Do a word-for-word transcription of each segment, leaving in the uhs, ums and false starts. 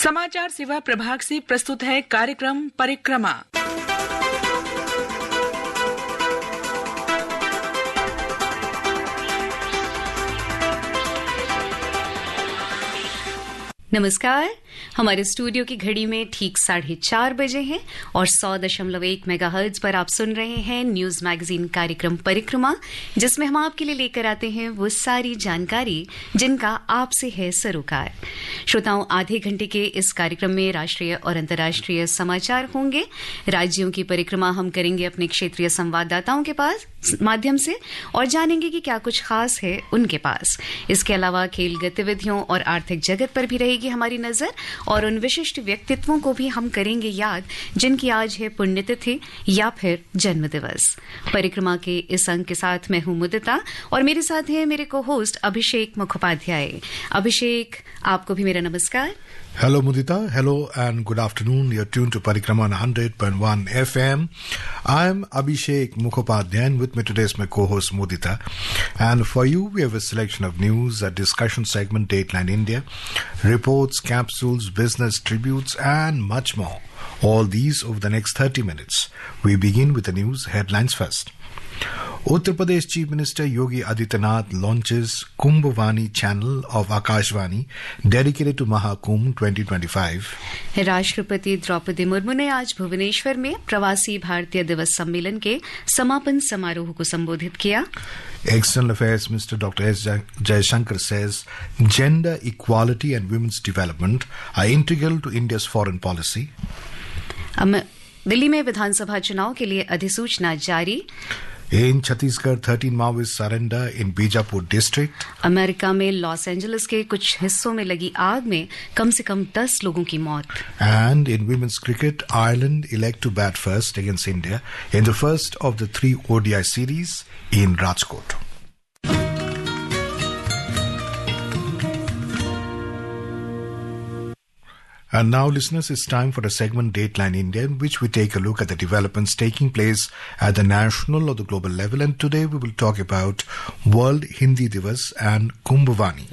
समाचार सेवा प्रभाग से प्रस्तुत है कार्यक्रम परिक्रमा। नमस्कार। हमारे स्टूडियो की घड़ी में ठीक साढ़े चार बजे हैं और सौ दशमलव एक मेगाहर्ट्ज पर आप सुन रहे हैं न्यूज मैगजीन कार्यक्रम परिक्रमा, जिसमें हम आपके लिए लेकर आते हैं वो सारी जानकारी जिनका आपसे है सरोकार। श्रोताओं, आधे घंटे के इस कार्यक्रम में राष्ट्रीय और अंतर्राष्ट्रीय समाचार होंगे। राज्यों की परिक्रमा हम करेंगे अपने क्षेत्रीय संवाददाताओं के पास माध्यम से और जानेंगे कि क्या कुछ खास है उनके पास। इसके अलावा खेल गतिविधियों और आर्थिक जगत पर भी रहेगी हमारी नजर और उन विशिष्ट व्यक्तित्वों को भी हम करेंगे याद जिनकी आज है पुण्यतिथि या फिर जन्म दिवस। परिक्रमा के इस अंक के साथ मैं हूं मुदिता और मेरे साथ हैं मेरे को होस्ट अभिषेक मुखोपाध्याय। अभिषेक, आपको भी मेरा नमस्कार। Hello Mudita, hello and good afternoon. You're tuned to Parikrama on one hundred point one F M. I'm Abhishek Mukhopadhyay and with me today is my co-host Mudita. And for you, we have a selection of news, a discussion segment, Dateline India, reports, capsules, business tributes and much more. All these over the next thirty minutes. We begin with the news headlines first. Uttar Pradesh Chief Minister Yogi Adityanath launches Kumbhavani channel of Akashvani dedicated to Mahakumbh twenty twenty-five. राष्ट्रपति द्रौपदी मुर्मू ने आज भुवनेश्वर में प्रवासी भारतीय दिवस सम्मेलन के समापन समारोह को संबोधित किया। External Affairs Minister Doctor S. Jaishankar says gender equality and women's development are integral to India's foreign policy. Delhi में विधानसभा चुनाव के लिए अधिसूचना जारी। In Chhattisgarh, thirteen Maoists surrender in Bijapur district. America में लॉस एंजलिस के कुछ हिस्सों में लगी आग में कम से कम दस लोगों की मौत। And in women's cricket, Ireland elect to bat first against India in the first of the three O D I series in Rajkot. And now, listeners, it's time for the segment Dateline India, in which we take a look at the developments taking place at the national or the global level. And today we will talk about World Hindi Divas and Kumbhavani.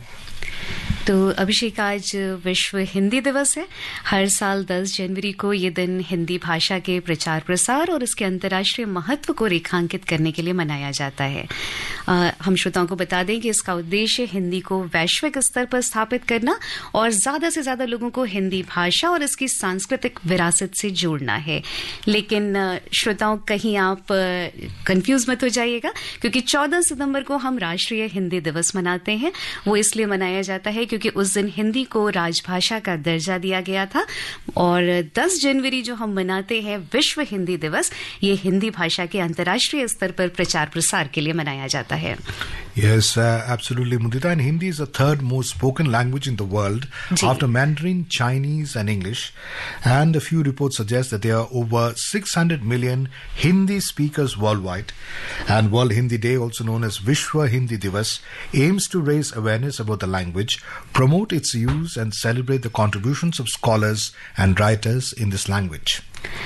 तो अभिषेक, आज विश्व हिंदी दिवस है। हर साल दस जनवरी को ये दिन हिंदी भाषा के प्रचार प्रसार और इसके अंतर्राष्ट्रीय महत्व को रेखांकित करने के लिए मनाया जाता है। आ, हम श्रोताओं को बता दें कि इसका उद्देश्य हिंदी को वैश्विक स्तर पर स्थापित करना और ज्यादा से ज्यादा लोगों को हिंदी भाषा और इसकी सांस्कृतिक विरासत से जोड़ना है। लेकिन श्रोताओं, कहीं आप कंफ्यूज मत हो जाइएगा, क्योंकि चौदह सितंबर को हम राष्ट्रीय हिंदी दिवस मनाते हैं। वो इसलिए मनाया जाता है क्योंकि उस दिन हिंदी को राजभाषा का दर्जा दिया गया था और दस जनवरी जो हम मनाते हैं विश्व हिंदी दिवस, ये हिंदी भाषा के अंतर्राष्ट्रीय स्तर पर प्रचार प्रसार के लिए मनाया जाता है। Yes, uh, absolutely, Mudita. And Hindi is the third most spoken language in the world after Mandarin, Chinese and English. And a few reports suggest that there are over six hundred million Hindi speakers worldwide. And World Hindi Day, also known as Vishwa Hindi Divas, aims to raise awareness about the language, promote its use and celebrate the contributions of scholars and writers in this language.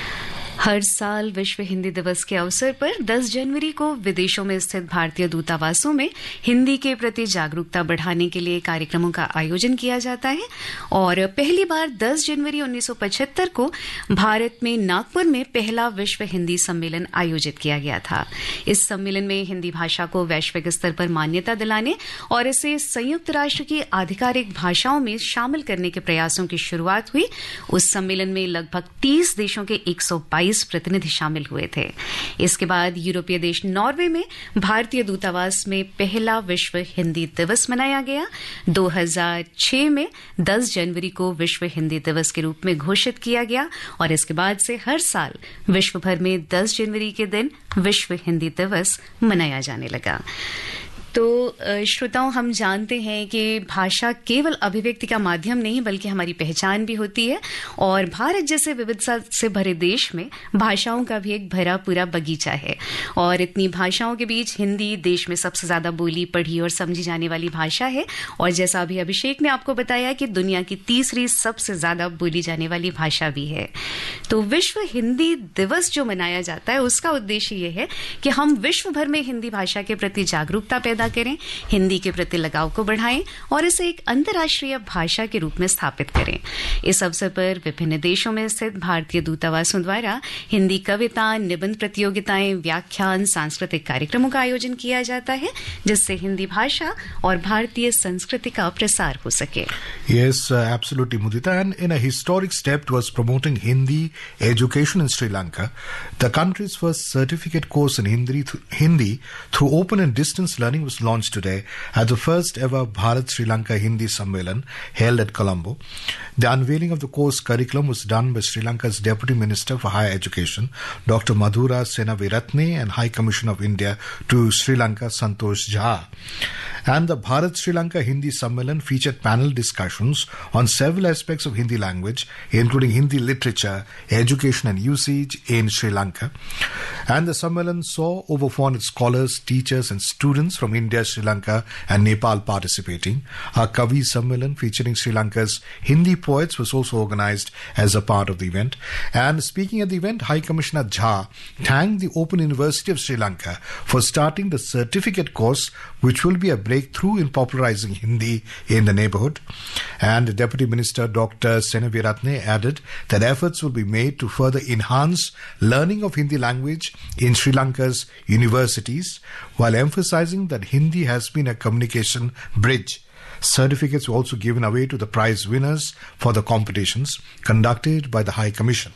हर साल विश्व हिंदी दिवस के अवसर पर दस जनवरी को विदेशों में स्थित भारतीय दूतावासों में हिंदी के प्रति जागरूकता बढ़ाने के लिए कार्यक्रमों का आयोजन किया जाता है और पहली बार दस जनवरी उन्नीस सौ पचहत्तर को भारत में नागपुर में पहला विश्व हिंदी सम्मेलन आयोजित किया गया था। इस सम्मेलन में हिंदी भाषा को वैश्विक स्तर पर मान्यता दिलाने और इसे संयुक्त राष्ट्र की आधिकारिक भाषाओं में शामिल करने के प्रयासों की शुरुआत हुई। उस सम्मेलन में लगभग तीस देशों के एक सौ बाईस प्रतिनिधि शामिल हुए थे। इसके बाद यूरोपीय देश नॉर्वे में भारतीय दूतावास में पहला विश्व हिंदी दिवस मनाया गया। दो हज़ार छह में दस जनवरी को विश्व हिंदी दिवस के रूप में घोषित किया गया और इसके बाद से हर साल विश्व भर में दस जनवरी के दिन विश्व हिंदी दिवस मनाया जाने लगा। तो श्रोताओं, हम जानते हैं कि भाषा केवल अभिव्यक्ति का माध्यम नहीं बल्कि हमारी पहचान भी होती है और भारत जैसे विविधता से भरे देश में भाषाओं का भी एक भरा पूरा बगीचा है और इतनी भाषाओं के बीच हिंदी देश में सबसे ज्यादा बोली, पढ़ी और समझी जाने वाली भाषा है और जैसा अभी अभिषेक ने आपको बताया कि दुनिया की तीसरी सबसे ज्यादा बोली जाने वाली भाषा भी है। तो विश्व हिंदी दिवस जो मनाया जाता है उसका उद्देश्य ये है कि हम विश्व भर में हिंदी भाषा के प्रति जागरूकता पैदा जागरूकता करें, हिंदी के प्रति लगाव को बढ़ाएं और इसे एक अंतर्राष्ट्रीय भाषा के रूप में स्थापित करें। इस अवसर पर विभिन्न देशों में स्थित भारतीय दूतावासों द्वारा हिंदी कविता, निबंध प्रतियोगिताएं, व्याख्यान, सांस्कृतिक कार्यक्रमों का आयोजन किया जाता है, जिससे हिंदी भाषा और भारतीय संस्कृति का प्रसार हो सके। Yes, uh, absolutely, Mudita. And in a historic step towards promoting Hindi education in Sri Lanka, the country's first certificate course in Hindi, th- Hindi through open and distance learning was launched today at the first ever Bharat Sri Lanka Hindi Sammelan held at Colombo. The unveiling of the course curriculum was done by Sri Lanka's Deputy Minister for Higher Education, Doctor Madhura Senaviratne, and High Commissioner of India to Sri Lanka, Santosh Jha. And the Bharat Sri Lanka Hindi Sammelan featured panel discussions on several aspects of Hindi language, including Hindi literature, education and usage in Sri Lanka. And the Sammelan saw over four hundred scholars, teachers and students from India, Sri Lanka and Nepal participating. A Kavi Sammelan featuring Sri Lanka's Hindi poets was also organized as a part of the event. And speaking at the event, High Commissioner Jha thanked the Open University of Sri Lanka for starting the certificate course, which will be a breakthrough in popularizing Hindi in the neighborhood. And Deputy Minister Doctor Senaviratne added that efforts will be made to further enhance learning of Hindi language in Sri Lanka's universities, while emphasizing that Hindi has been a communication bridge. Certificates were also given away to the prize winners for the competitions conducted by the High Commission.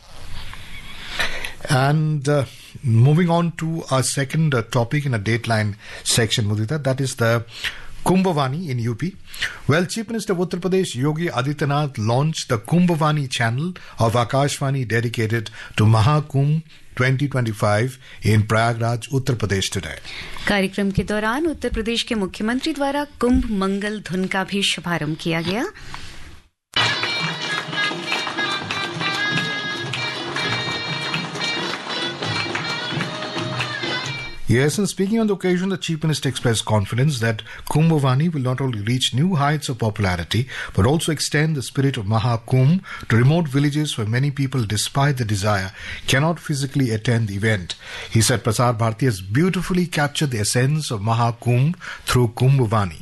And uh, moving on to our second uh, topic in a Dateline section, Mudita, that is the Kumbhavani in U P. Well, Chief Minister of Uttar Pradesh Yogi Adityanath launched the Kumbhavani channel of Akashvani dedicated to Mahakumbh twenty twenty-five in Prayagraj, Uttar Pradesh today. कार्यक्रम के दौरान उत्तर प्रदेश के मुख्यमंत्री द्वारा कुंभ मंगल धुन का भी शुभारंभ किया गया। Yes, and speaking on the occasion, the Chief Minister expressed confidence that Kumbhavani will not only reach new heights of popularity, but also extend the spirit of Mahakumbh to remote villages where many people, despite the desire, cannot physically attend the event. He said Prasar Bharati has beautifully captured the essence of Mahakumbh through Kumbhavani.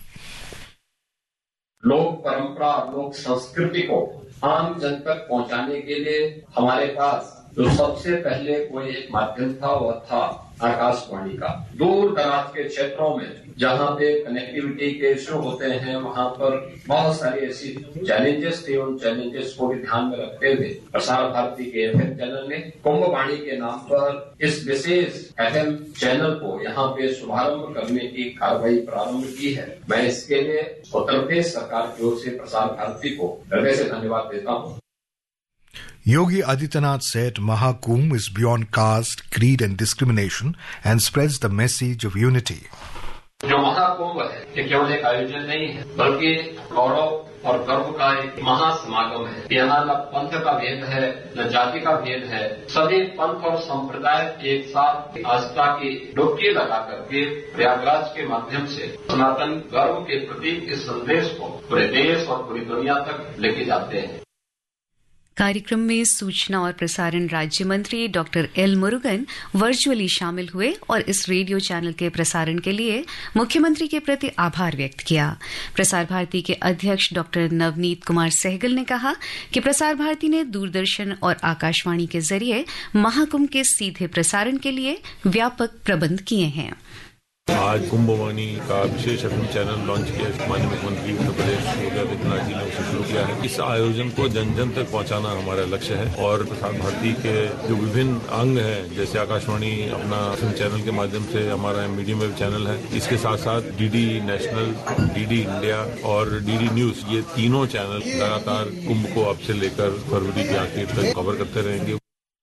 लोक परंपरा और लोक संस्कृति को आम जन तक पहुंचाने के लिए हमारे पास जो सबसे पहले कोई एक माध्यम था वह था आकाशवाणी का। दूर दराज के क्षेत्रों में जहां पे कनेक्टिविटी के इश्यू होते हैं वहां पर बहुत सारी ऐसी चैलेंजेस थे। उन चैलेंजेस को भी ध्यान में रखते हुए प्रसार भारती के एफएम चैनल ने कुंभवाणी के नाम पर इस विशेष एफएम चैनल को यहाँ पे शुभारंभ करने की कार्रवाई प्रारंभ की है। मैं इसके लिए उत्तर प्रदेश सरकार की ओर से प्रसार भारती को हृदय से धन्यवाद देता हूँ। Yogi Adityanath said Mahakumbh is beyond caste, creed and discrimination and spreads the message of unity. जो महाकुंभ है ये केवल एक आयोजन नहीं है बल्कि गौरव और गर्व का एक महासमागम है। यहाँ न पंथ का भेद है न जाति का भेद है। सभी पंथ और संप्रदाय एक साथ आस्था की डुबकी लगा करके प्रयागराज के माध्यम से सनातन गर्व के प्रति इस संदेश को पूरे देश और पूरी दुनिया तक लेके जाते हैं। कार्यक्रम में सूचना और प्रसारण राज्य मंत्री डॉक्टर एल मुरुगन वर्चुअली शामिल हुए और इस रेडियो चैनल के प्रसारण के लिए मुख्यमंत्री के प्रति आभार व्यक्त किया। प्रसार भारती के अध्यक्ष डॉक्टर नवनीत कुमार सहगल ने कहा कि प्रसार भारती ने दूरदर्शन और आकाशवाणी के जरिए महाकुंभ के सीधे प्रसारण के लिए व्यापक प्रबंध किए हैं। आज कुंभवाणी का विशेष एफएम चैनल लॉन्च किया। माननीय मुख्यमंत्री उत्तर प्रदेश योगी आदित्यनाथ जी ने उसे शुरू किया है। इस आयोजन को जन जन तक पहुंचाना हमारा लक्ष्य है और प्रसार भारती के जो विभिन्न अंग हैं जैसे आकाशवाणी अपना एफएम चैनल के माध्यम से हमारा मीडियम वेव चैनल है, इसके साथ साथ डीडी नेशनल, डीडी इंडिया और डीडी न्यूज, ये तीनों चैनल लगातार कुंभ को अब से लेकर फरवरी के आखिर तक कवर करते रहेंगे।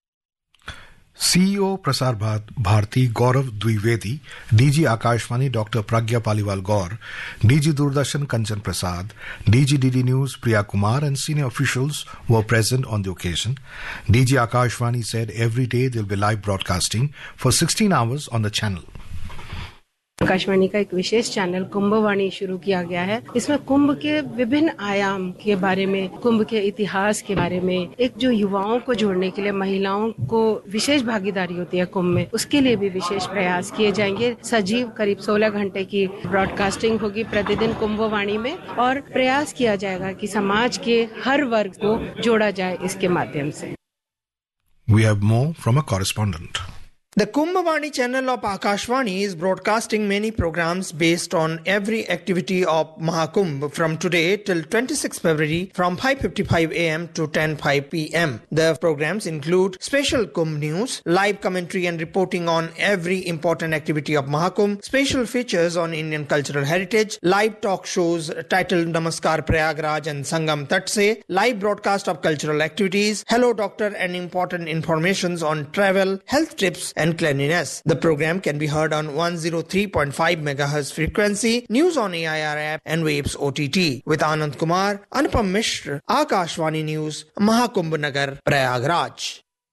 C E O Prasar Bharati Gaurav Dwivedi, D G Akashvani Doctor Pragya Paliwal Gaur, D G Doordarshan Kanchan Prasad, D G D D News Priya Kumar and senior officials were present on the occasion. D G Akashvani said every day there will be live broadcasting for sixteen hours on the channel. Akashvani का एक विशेष channel Kumbhvani शुरू किया गया है। इसमें कुंभ के विभिन्न आयाम के बारे में, कुंभ के इतिहास के बारे में, एक जो युवाओं को जोड़ने के लिए महिलाओं को विशेष भागीदारी होती है कुंभ में, उसके लिए भी विशेष प्रयास किए जाएंगे। सजीव करीब सोलह घंटे की ब्रॉडकास्टिंग होगी प्रतिदिन कुंभवाणी में और प्रयास किया जाएगा कि समाज के हर वर्ग को जोड़ा जाए इसके माध्यम से। We have more from a correspondent. The Kumbhawani channel of Akashvani is broadcasting many programs based on every activity of Mahakumbh from today till twenty-sixth February from five fifty-five a m to ten oh five p m The programs include special Kumbh news, live commentary and reporting on every important activity of Mahakumbh, special features on Indian cultural heritage, live talk shows titled Namaskar Prayagraj and Sangam Tat Se, live broadcast of cultural activities, Hello Doctor and important informations on travel, health tips and and cleanliness. The program can be heard on one oh three point five megahertz frequency, news on A I R app and Waves O T T. With Anand Kumar, Anupam Mishra, Akashvani News, Mahakumbh Nagar, Prayagraj.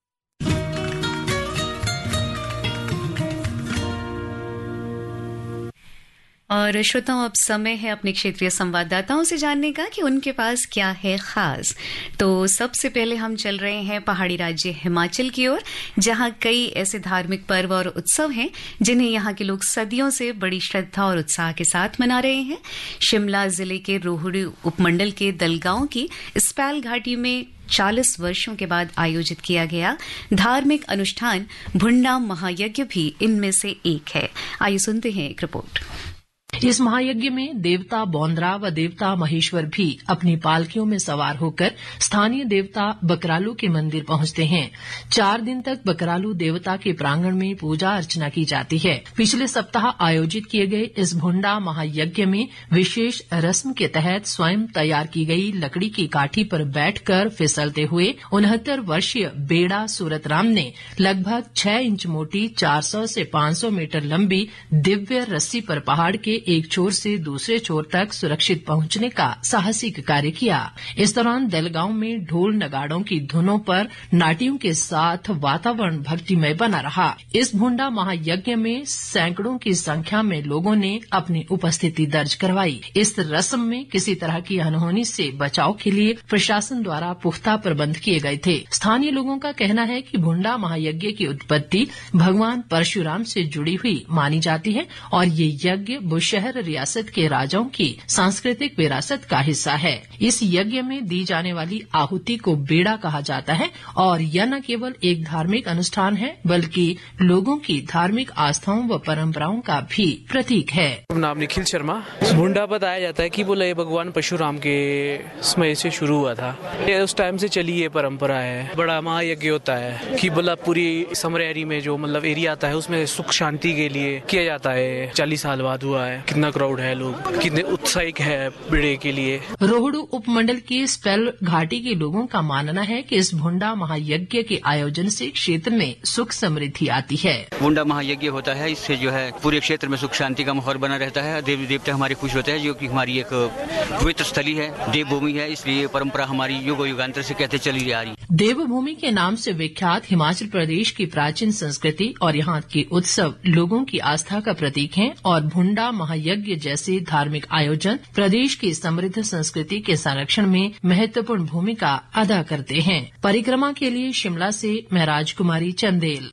और श्रोताओं, अब समय है अपने क्षेत्रीय संवाददाताओं से जानने का कि उनके पास क्या है खास। तो सबसे पहले हम चल रहे हैं पहाड़ी राज्य हिमाचल की ओर, जहां कई ऐसे धार्मिक पर्व और उत्सव हैं जिन्हें यहां के लोग सदियों से बड़ी श्रद्धा और उत्साह के साथ मना रहे हैं। शिमला जिले के रोहड़ू उपमंडल के दलगांव की स्पैल घाटी में चालीस वर्षों के बाद आयोजित किया गया धार्मिक अनुष्ठान भुंडा महायज्ञ भी इनमें से एक है। आइए सुनते हैं एक रिपोर्ट। इस महायज्ञ में देवता बौंदरा व देवता महेश्वर भी अपनी पालकियों में सवार होकर स्थानीय देवता बकरालू के मंदिर पहुंचते हैं। चार दिन तक बकरालू देवता के प्रांगण में पूजा अर्चना की जाती है। पिछले सप्ताह आयोजित किए गए इस भुंडा महायज्ञ में विशेष रस्म के तहत स्वयं तैयार की गई लकड़ी की काठी पर बैठकर फिसलते हुए उनहत्तर वर्षीय बेड़ा सूरतराम ने लगभग छह इंच मोटी चार सौ से पांच सौ मीटर लंबी दिव्य रस्सी पर पहाड़ के एक छोर से दूसरे छोर तक सुरक्षित पहुंचने का साहसिक कार्य किया। इस दौरान दलगांव में ढोल नगाड़ों की धुनों पर नाटियों के साथ वातावरण भक्तिमय बना रहा। इस भुंडा महायज्ञ में सैकड़ों की संख्या में लोगों ने अपनी उपस्थिति दर्ज करवाई। इस रस्म में किसी तरह की अनहोनी से बचाव के लिए प्रशासन द्वारा पुख्ता प्रबंध किए गए थे। स्थानीय लोगों का कहना है कि भुंडा महायज्ञ की उत्पत्ति भगवान परशुराम से जुड़ी हुई मानी जाती है और ये यज्ञ शहर रियासत के राजाओं की सांस्कृतिक विरासत का हिस्सा है। इस यज्ञ में दी जाने वाली आहुति को बेड़ा कहा जाता है और यह न केवल एक धार्मिक अनुष्ठान है बल्कि लोगों की धार्मिक आस्थाओं व परंपराओं का भी प्रतीक है। नाम निखिल शर्मा। भुंडा बताया जाता है कि बोला ये भगवान परशुराम के समय से शुरू हुआ था। ये उस टाइम से चली ये परंपरा है। बड़ा महायज्ञ होता है कि बोला पूरी समरेरी में जो मतलब एरिया आता है उसमें सुख शांति के लिए किया जाता है। चालीस साल बाद हुआ है। कितना क्राउड है, लोग कितने उत्साहित है बेड़े के लिए। रोहड़ू उपमंडल के स्पेल घाटी के लोगों का मानना है कि इस भुंडा महायज्ञ के आयोजन से क्षेत्र में सुख समृद्धि आती है। भुंडा महायज्ञ होता है, इससे जो है पूरे क्षेत्र में सुख शांति का माहौल बना रहता है। देवी देवता हमारे खुश होते हैं, जो कि हमारी एक पवित्र स्थली है, देवभूमि है। इसलिए परंपरा हमारी युग युगांतर से कहते चली आ रही। देवभूमि के नाम से विख्यात हिमाचल प्रदेश की प्राचीन संस्कृति और यहाँ के उत्सव लोगों की आस्था का प्रतीक हैं और भुंडा महायज्ञ जैसे धार्मिक आयोजन प्रदेश की समृद्ध संस्कृति के संरक्षण में महत्वपूर्ण भूमिका अदा करते हैं। परिक्रमा के लिए शिमला से मैं Rajkumari Chandel.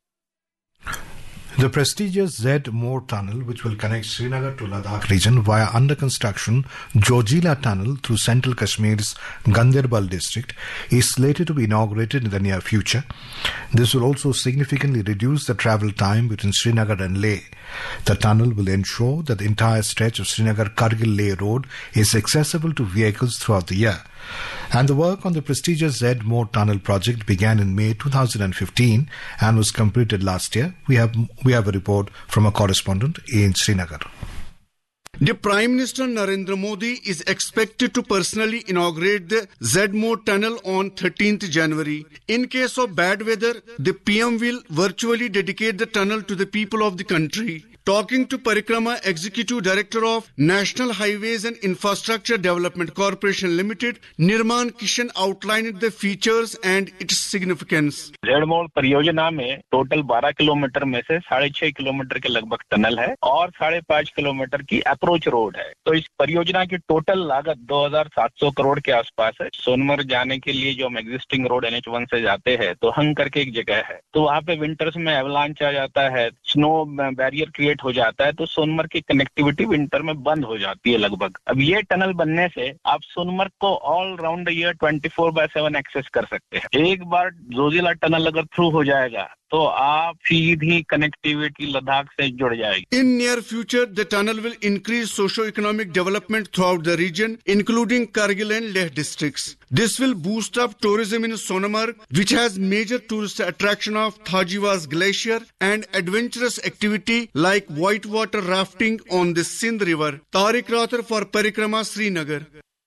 The prestigious Z-More Tunnel, which will connect Srinagar to Ladakh region via under construction Jojila Tunnel through central Kashmir's Ganderbal district, is slated to be inaugurated in the near future. This will also significantly reduce the travel time between Srinagar and Leh. The tunnel will ensure that the entire stretch of Srinagar-Kargil-Leh road is accessible to vehicles throughout the year. And the work on the prestigious Z-More Tunnel project began in May two thousand fifteen and was completed last year. We have we have a report from a correspondent in Srinagar. The Prime Minister Narendra Modi is expected to personally inaugurate the Z-More Tunnel on thirteenth January. In case of bad weather, the P M will virtually dedicate the tunnel to the people of the country. Talking to Parikrama Executive Director of National Highways and Infrastructure Development Corporation Limited, Nirman Kishan outlined the features and its significance. रेडमोड़ परियोजना में total बारह kilometre में से साढ़े छह kilometre के लगभग tunnel है और साढ़े पाँच किलोमीटर की अप्रोच रोड है। तो इस परियोजना की टोटल लागत दो हज़ार सात सौ करोड़ के आसपास है। सोनमर्ग जाने के लिए जो हम existing road N H one से जाते हैं तो हंग करके एक जगह है, तो वहाँ पे विंटर्स में एवलांच आ जाता है, स्नो बैरियर क्रिएट हो जाता है, तो सोनमर्ग की कनेक्टिविटी विंटर में बंद हो जाती है लगभग। अब ये टनल बनने से आप सोनमर्ग को all round year twenty four by seven access कर सकते हैं। एक बार जोजिला टनल अगर थ्रू हो जाएगा तो आप सीधी कनेक्टिविटी लद्दाख से जुड़ जाएगी। In near future, the tunnel will increase socio-economic development throughout the region, including Kargil and Leh districts. This will boost up tourism in Sonamarg, which has major tourist attraction of Thajiwas Glacier and adventurous activity like whitewater rafting on the Sindh River. Tariq Rathar for Parikrama, Srinagar.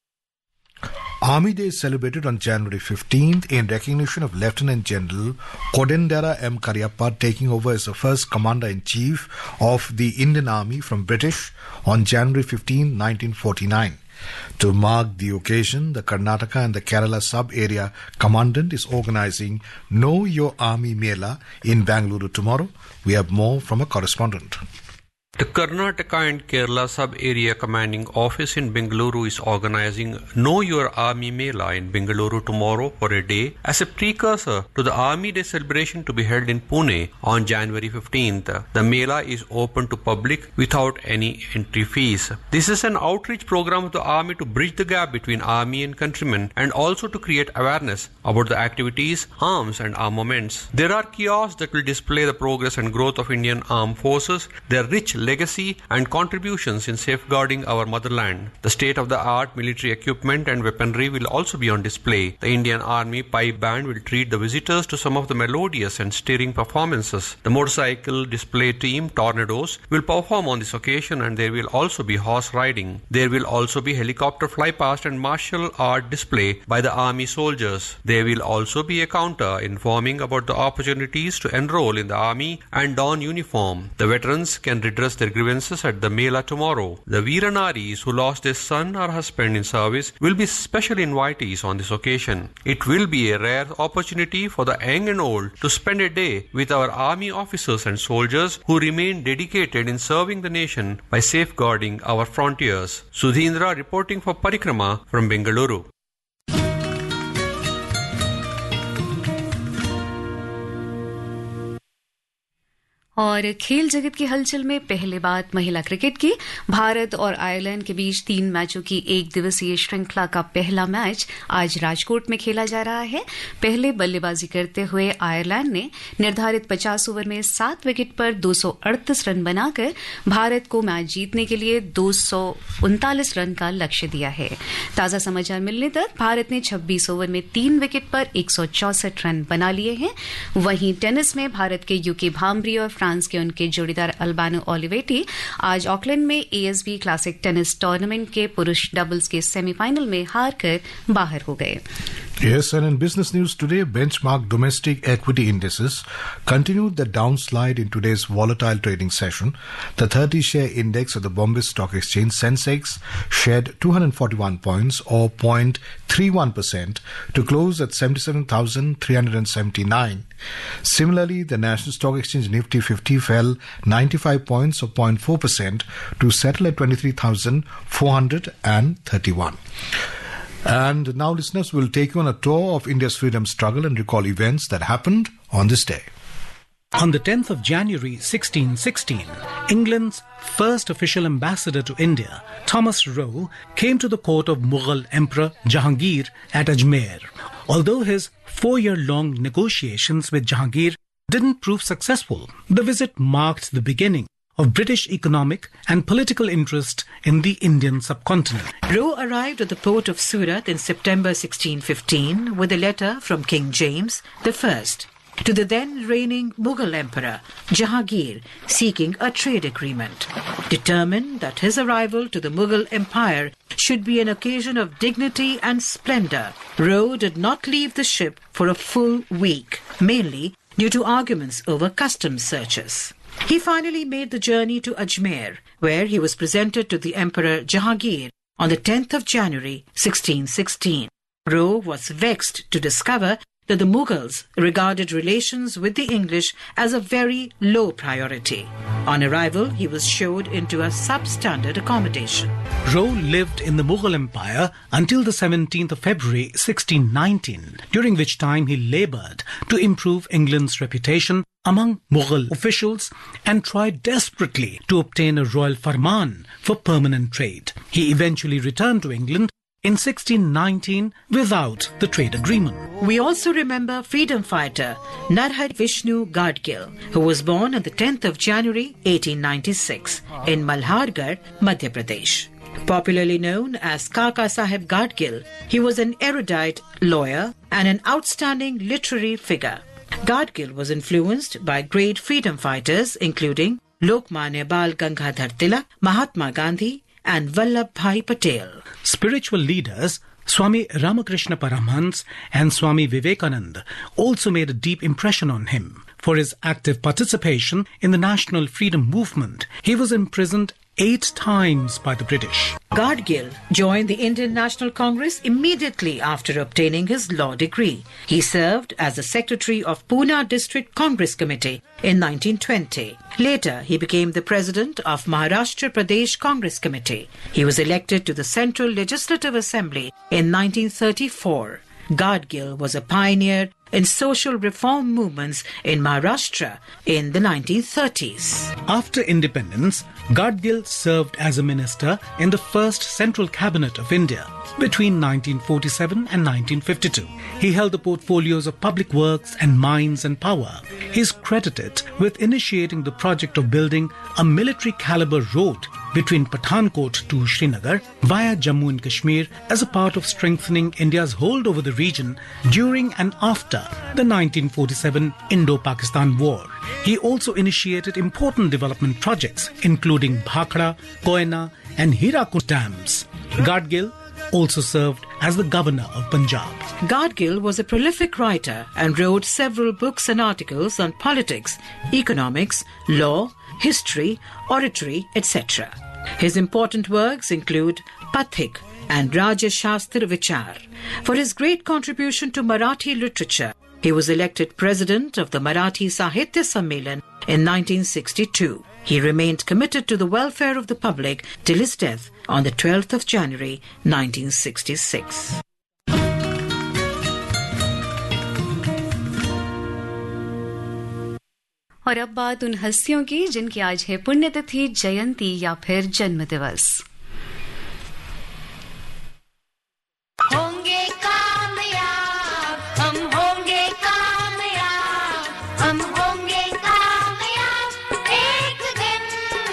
Army Day is celebrated on January fifteenth in recognition of Lieutenant General Kodendera M. Cariappa taking over as the first Commander-in-Chief of the Indian Army from British on January fifteenth, nineteen forty-nine. To mark the occasion, the Karnataka and the Kerala sub-area commandant is organizing Know Your Army Mela in Bangalore tomorrow. We have more from a correspondent. The Karnataka and Kerala Sub-Area Commanding Office in Bengaluru is organizing Know Your Army Mela in Bengaluru tomorrow for a day as a precursor to the Army Day celebration to be held in Pune on January fifteenth. The Mela is open to public without any entry fees. This is an outreach program of the Army to bridge the gap between Army and countrymen and also to create awareness about the activities, arms and armaments. There are kiosks that will display the progress and growth of Indian Armed Forces, their rich legacy and contributions in safeguarding our motherland. The state-of-the-art military equipment and weaponry will also be on display. The Indian Army Pipe Band will treat the visitors to some of the melodious and stirring performances. The motorcycle display team Tornadoes will perform on this occasion, and there will also be horse riding. There will also be helicopter flypast and martial art display by the Army soldiers. There will also be a counter informing about the opportunities to enroll in the Army and don uniform. The veterans can redress their grievances at the Mela tomorrow. The Veeranaris who lost their son or husband in service will be special invitees on this occasion. It will be a rare opportunity for the young and old to spend a day with our army officers and soldiers who remain dedicated in serving the nation by safeguarding our frontiers. Sudhindra reporting for Parikrama from Bengaluru. और खेल जगत की हलचल में पहले बात महिला cricket की। भारत और आयरलैंड के बीच तीन मैचों की एक दिवसीय श्रृंखला का पहला मैच आज राजकोट में खेला जा रहा है। पहले बल्लेबाजी करते हुए आयरलैंड ने निर्धारित पचास ओवर में सात विकेट पर दो सौ अड़तीस रन बनाकर भारत को मैच जीतने के लिए दो सौ उनतालीस रन का लक्ष्य दिया है। ताजा समाचार मिलने तक भारत ने छब्बीस ओवर में तीन विकेट पर एक सौ चौसठ रन बना लिए हैं। वहीं टेनिस में भारत के यूके भांबरी और फ्रांस के उनके जोड़ीदार अल्बानो ओलिवेटी आज ऑकलैंड में एएसबी क्लासिक टेनिस टूर्नामेंट के पुरुष डबल्स के सेमीफाइनल में हारकर बाहर हो गए। Yes, and in business news today, benchmark domestic equity indices continued the downslide in today's volatile trading session. The thirty-share index of the Bombay Stock Exchange, Sensex, shed two hundred forty-one points or zero point three one percent to close at seventy-seven thousand three hundred seventy-nine. Similarly, the National Stock Exchange Nifty fifty fell ninety-five points or zero point four percent to settle at twenty-three thousand four hundred thirty-one. And now, listeners, will take you on a tour of India's freedom struggle and recall events that happened on this day. On the tenth of January sixteen sixteen, England's first official ambassador to India, Thomas Roe, came to the court of Mughal Emperor Jahangir at Ajmer. Although his four-year-long negotiations with Jahangir didn't prove successful, the visit marked the beginning of British economic and political interest in the Indian subcontinent. Roe arrived at the port of Surat in September sixteen fifteen with a letter from King James the First to the then reigning Mughal Emperor Jahangir seeking a trade agreement. Determined that his arrival to the Mughal Empire should be an occasion of dignity and splendour, Roe did not leave the ship for a full week, mainly due to arguments over customs searches. He finally made the journey to Ajmer, where he was presented to the Emperor Jahangir on the tenth of January sixteen sixteen. Roe was vexed to discover that the Mughals regarded relations with the English as a very low priority. On arrival, he was showed into a substandard accommodation. Roe lived in the Mughal Empire until the seventeenth of February sixteen nineteen, during which time he laboured to improve England's reputation among Mughal officials and tried desperately to obtain a royal farman for permanent trade. He eventually returned to England in sixteen nineteen without the trade agreement. We also remember freedom fighter Narhari Vishnu Gadgil, who was born on the tenth of January eighteen ninety-six in Malhargarh, Madhya Pradesh. Popularly known as Kaka Saheb Gadgil, he was an erudite lawyer and an outstanding literary figure. Gadgil was influenced by great freedom fighters including Lokmanya Bal Gangadhar Tilak, Mahatma Gandhi and Vallabhbhai Patel. Spiritual leaders Swami Ramakrishna Paramhans and Swami Vivekananda also made a deep impression on him. For his active participation in the national freedom movement, he was imprisoned eight times by the British. Gadgil joined the Indian National Congress immediately after obtaining his law degree. He served as the secretary of Pune District Congress Committee in nineteen twenty. Later, he became the president of Maharashtra Pradesh Congress Committee. He was elected to the Central Legislative Assembly in nineteen thirty-four. Gadgil was a pioneer in social reform movements in Maharashtra in the nineteen thirties. After independence, Gadgil served as a minister in the first Central Cabinet of India between nineteen forty-seven and nineteen fifty-two. He held the portfolios of public works and mines and power. He is credited with initiating the project of building a military caliber road between Pathankot to Srinagar via Jammu and Kashmir as a part of strengthening India's hold over the region during and after the nineteen forty-seven Indo-Pakistan War. He also initiated important development projects including Bhakra, Koyna and Hirakud dams. Gadgil also served as the governor of Punjab. Gadgil was a prolific writer and wrote several books and articles on politics, economics, law, history, oratory, et cetera. His important works include Pathik and Raja Shastra Vichar. For his great contribution to Marathi literature, he was elected president of the Marathi Sahitya Sammelan in nineteen sixty-two. He remained committed to the welfare of the public till his death on the twelfth of January nineteen sixty-six. और अब बात उन हस्तियों की जिनकी आज है पुण्यतिथि, जयंती या फिर जन्म दिवस। होंगे कामयाब, हम होंगे कामयाब, हम होंगे कामयाब एक दिन।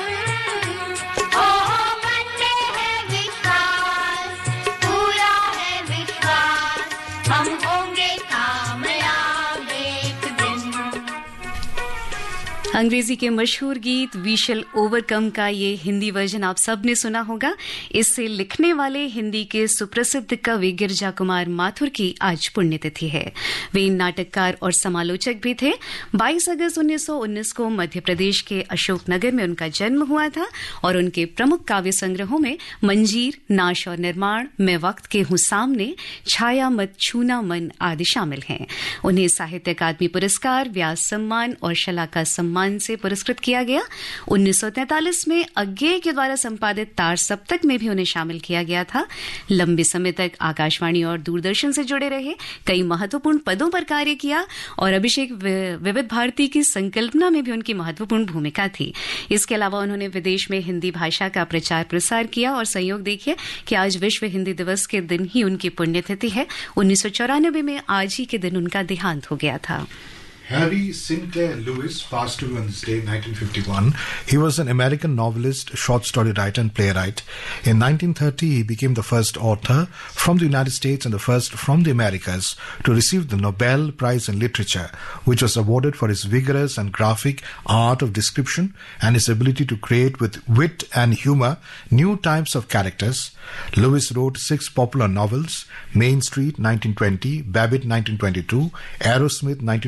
हो बनते हैं विश्वास, पूरा है विश्वास, हम होंगे कामयाब एक दिन। अंग्रेजी के मशहूर गीत वी शैल ओवरकम का ये हिंदी वर्जन आप सब ने सुना होगा। इससे लिखने वाले हिंदी के सुप्रसिद्ध कवि गिरजा कुमार माथुर की आज पुण्यतिथि है। वे नाटककार और समालोचक भी थे। बाईस अगस्त उन्नीस सौ उन्नीस को मध्य प्रदेश के अशोकनगर में उनका जन्म हुआ था और उनके प्रमुख काव्य संग्रहों में मंजीर, नाश और निर्माण, मैं वक्त के हूं सामने, छाया मत छूना मन आदि शामिल हैं। उन्हें साहित्य अकादमी पुरस्कार, व्यास सम्मान और शलाका सम्मान से पुरस्कृत किया गया। उन्नीस सौ तैंतालीस में अज्ञेय के द्वारा संपादित तार सप्तक में भी उन्हें शामिल किया गया था। लंबे समय तक आकाशवाणी और दूरदर्शन से जुड़े रहे, कई महत्वपूर्ण पदों पर कार्य किया और अभिषेक विविध भारती की संकल्पना में भी उनकी महत्वपूर्ण भूमिका थी। इसके अलावा उन्होंने विदेश में हिंदी भाषा का प्रचार प्रसार किया और संयोग देखिए कि आज विश्व हिंदी दिवस के दिन ही उनकी पुण्यतिथि है। उन्नीस सौ चौरानबे में आज ही के दिन उनका देहांत हो गया था। Harry Sinclair Lewis passed away on this day in nineteen fifty-one. He was an American novelist, short story writer and playwright. In nineteen thirty, he became the first author from the United States and the first from the Americas to receive the Nobel Prize in Literature, which was awarded for his vigorous and graphic art of description and his ability to create with wit and humor new types of characters. Lewis wrote six popular novels: Main Street nineteen twenty, Babbitt nineteen twenty-two, Aerosmith nineteen twenty-five,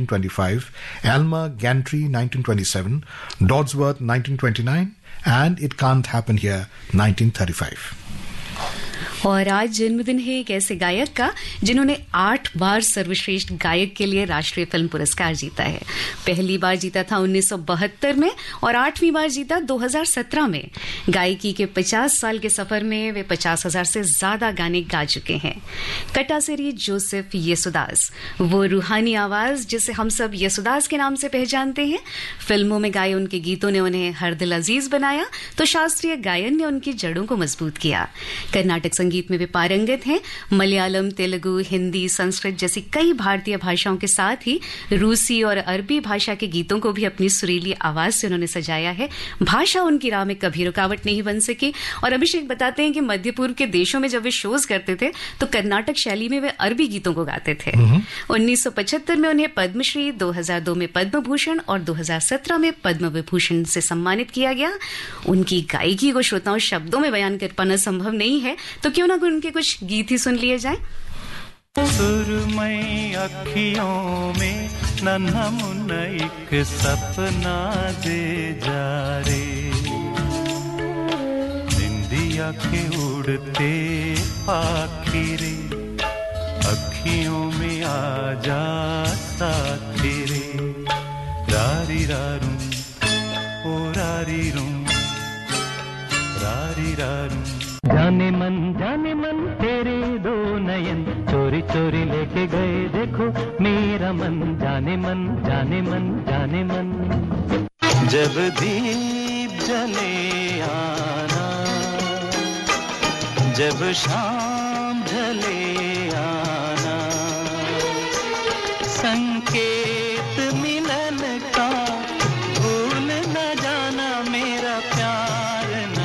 thirty-five, Alma Gantry nineteen twenty-seven, Dodsworth nineteen twenty-nine, and It Can't Happen Here nineteen thirty-five. और आज जन्मदिन है एक ऐसे गायक का जिन्होंने आठ बार सर्वश्रेष्ठ गायक के लिए राष्ट्रीय फिल्म पुरस्कार जीता है। पहली बार जीता था उन्नीस सौ बहत्तर में और आठवीं बार जीता दो हज़ार सत्रह में। गायकी के पचास साल के सफर में वे पचास हजार से ज्यादा गाने गा चुके हैं। कटासेरी जोसेफ येसुदास, वो रूहानी आवाज जिसे हम सब येसुदास के नाम से पहचानते हैं। फिल्मों में गाए उनके गीतों ने उन्हें हर दिल अजीज बनाया तो शास्त्रीय गायन ने उनकी जड़ों को मजबूत किया। कर्नाटक संगीत में वे पारंगत हैं। मलयालम, तेलुगु, हिंदी, संस्कृत जैसी कई भारतीय भाषाओं के साथ ही रूसी और अरबी भाषा के गीतों को भी अपनी सुरीली आवाज से उन्होंने सजाया है। भाषा उनकी राह में कभी रुकावट नहीं बन सकी। और अभिषेक बताते हैं कि मध्य पूर्व के देशों में जब वे शोज करते थे तो कर्नाटक शैली में वे अरबी गीतों को गाते थे। उन्नीस सौ पचहत्तर में उन्हें पद्मश्री, दो हज़ार दो में पद्म भूषण और दो हज़ार सत्रह में पद्म विभूषण से सम्मानित किया गया। उनकी गायकी को श्रोताओं शब्दों में बयान कर पाना संभव नहीं है, तो क्यों ना उनके कुछ गीत ही सुन लिए जाए। सुरमई अखियों में नन्हा मुन्ना एक सपना दे जा रे, निंदिया के उड़ते पाखी रे, अखियों में आ जा साथी रे, रारी रारूं ओ रारी रूं, रारी रारूं। जाने मन जाने मन तेरे दो नयन चोरी चोरी लेके गए देखो मेरा मन, जाने मन जाने मन जाने मन। जब दीप जले आना, जब शाम ढले आना, संकेत मिलन का भूल न जाना मेरा प्यार ना।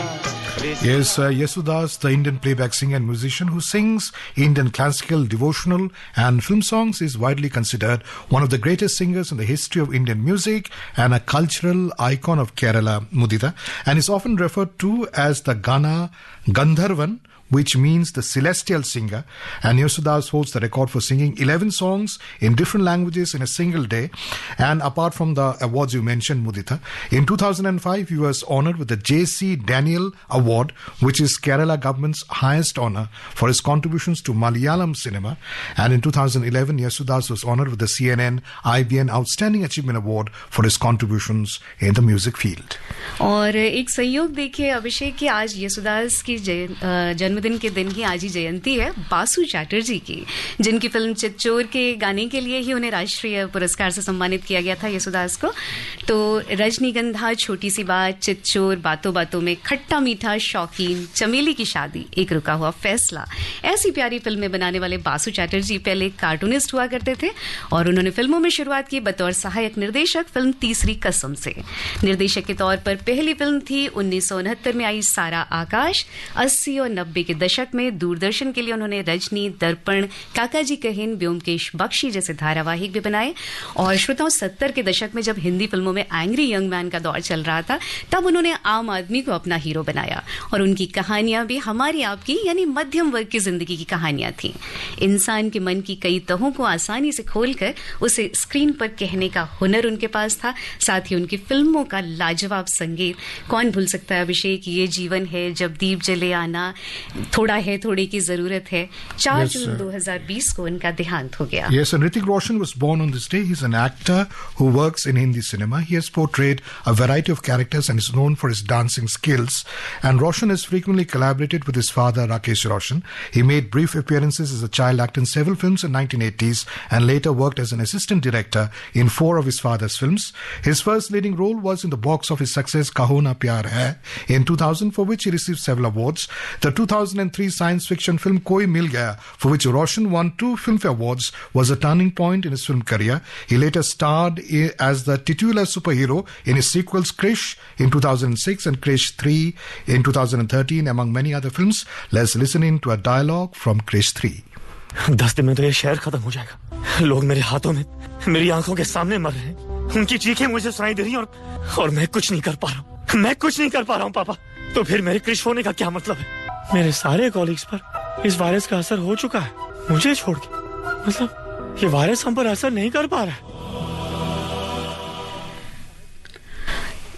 Yes, uh, Yesudas, the Indian playback singer and musician who sings Indian classical, devotional and film songs, is widely considered one of the greatest singers in the history of Indian music and a cultural icon of Kerala, Mudita, and is often referred to as the Gana Gandharvan, which means the celestial singer. And Yesudas holds the record for singing eleven songs in different languages in a single day. And apart from the awards you mentioned, Mudita, in two thousand five he was honoured with the J C Daniel Award, which is Kerala government's highest honour for his contributions to Malayalam cinema. And in two thousand eleven, Yesudas was honoured with the C N N I B N Outstanding Achievement Award for his contributions in the music field. और एक संयोग देखिए अभिषेक की आज येसुदास की जन्मदिन के दिन की आज ही जयंती है बासु चैटर्जी की, जिनकी फिल्म चित्चोर के गाने के लिए ही उन्हें राष्ट्रीय पुरस्कार से सम्मानित किया गया था येसुदास को। तो रजनीगंधा, छोटी सी बात, चित्चोर, बातों बातों में, खट्टा मीठा, शौकीन, चमेली की शादी, एक रुका हुआ फैसला, ऐसी प्यारी फिल्में बनाने वाले बासु चैटर्जी पहले कार्टूनिस्ट हुआ करते थे और उन्होंने फिल्मों में शुरुआत की बतौर सहायक निर्देशक फिल्म तीसरी कसम से। निर्देशक के तौर पर पहली फिल्म थी उन्नीस सौ उनहत्तर में आई सारा आकाश। अस्सी और नब्बे के दशक में दूरदर्शन के लिए उन्होंने रजनी, दर्पण, काकाजी कहिन, ब्योमकेश बख्शी जैसे धारावाहिक भी बनाए। और श्रोताओं सत्तर के दशक में जब हिंदी फिल्मों में एंग्री यंग मैन का दौर चल रहा था तब उन्होंने आम आदमी को अपना हीरो बनाया और उनकी कहानियां भी हमारी आपकी यानी मध्यम वर्ग की जिंदगी की कहानियां थी। इंसान के मन की कई तहों को आसानी से खोलकर उसे स्क्रीन पर कहने का हुनर उनके पास था। साथ ही उनकी फिल्मों का लाजवाब संगीत कौन भूल सकता है अभिषेक। ये जीवन है, जब दीप जले आना, थोड़ा है थोड़ी की जरूरत है। चार जून दो हज़ार बीस को उनका देहांत हो गया। Yes, and Hrithik Roshan was born on this day. He's an actor who works in Hindi cinema. He has portrayed a variety of characters and is known for his dancing skills. And Roshan has frequently collaborated with his father Rakesh Roshan. He made brief appearances as a child actor in several films in nineteen eighties and later worked as an assistant director in four of his father's films. His first leading role was in the box office success Kaho Na Pyar Hai in two thousand, for which he received several awards. The two thousand three science fiction film Koi Mil Gaya, for which Roshan won two Filmfare Awards, was a turning point in his film career. He later starred as the titular superhero in his sequels Krish in two thousand six and Krish three in two thousand thirteen, among many other films. Let's listen in to a dialogue from Krish three. दस दिन में तो ये शहर खत्म हो जाएगा। लोग मेरे हाथों में, मेरी आंखों के सामने मर रहे हैं। उनकी चीखें मुझे सुनाई दे रही हैं और और मैं कुछ नहीं कर पा रहा हूँ। मैं कुछ नहीं कर पा रहा हूँ पापा। तो फिर मेरे क्रिश होने का क्या मतलब है? मेरे सारे कॉलीग्स पर इस वायरस का असर हो चुका है, मुझे छोड़ के। मतलब ये वायरस हम पर असर नहीं कर पा रहा है।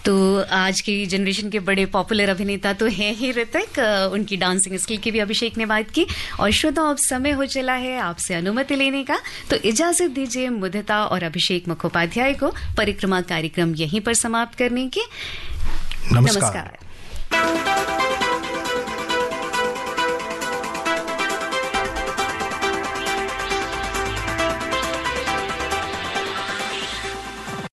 तो आज की जनरेशन के बड़े पॉपुलर अभिनेता तो हैं ही ऋतिक, उनकी डांसिंग स्किल की भी अभिषेक ने बात की। और श्रोता, अब समय हो चला है आपसे अनुमति लेने का, तो इजाजत दीजिए मुदिता और अभिषेक मुखोपाध्याय को परिक्रमा कार्यक्रम यहीं पर समाप्त करने की। नमस्कार, नमस्कार।